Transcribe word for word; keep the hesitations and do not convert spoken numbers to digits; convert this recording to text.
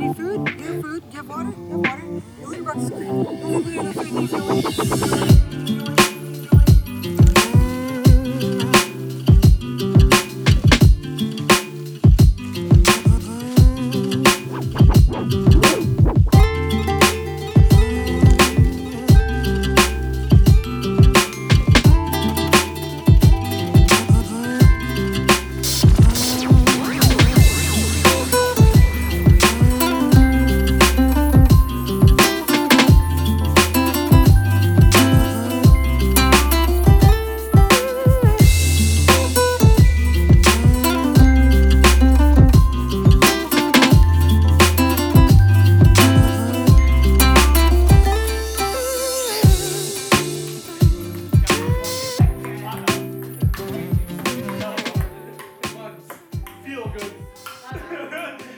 need food? Do you have food? Do you have water? Do you have water? You want your breakfast? Go get your food. Do you feel it? Feel good.